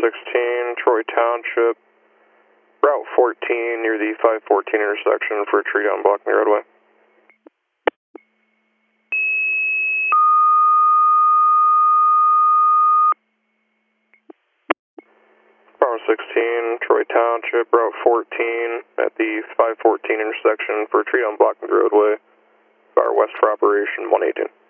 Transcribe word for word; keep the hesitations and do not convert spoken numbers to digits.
sixteen, Troy Township, Route fourteen near the five fourteen intersection for a tree down blocking the roadway. Power sixteen, Troy Township, Route fourteen at the five fourteen intersection for a tree down blocking the roadway. Car west for operation one eighteen.